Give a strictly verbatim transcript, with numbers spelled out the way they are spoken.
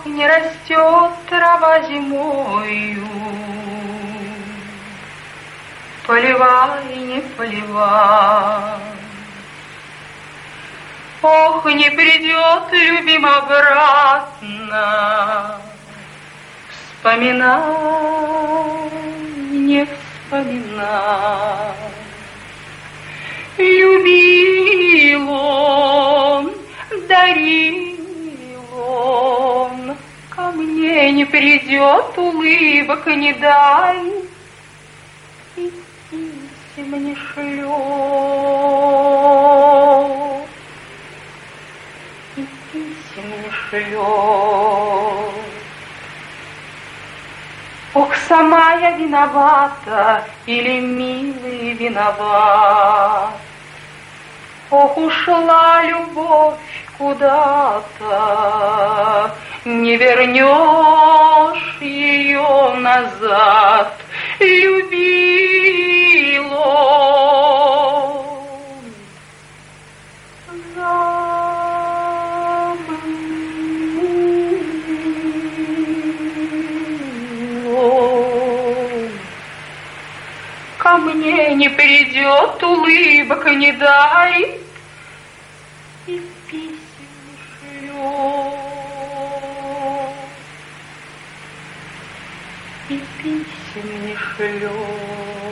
не растет трава зимою. Поливай, не поливай. Ох, не придет, любим, обратно. Вспоминай, не вспоминай. Любил он, дарил он, ко мне не придет, улыбок не дай, и писем не шлет, и писем не шлет. Ох, сама я виновата, или милый виноват. Ох, ушла любовь куда-то, не вернешь ее назад. Любил он, забыл он. Ко мне не придет, улыбок не дай, и писем не шлет, и писем не шлет.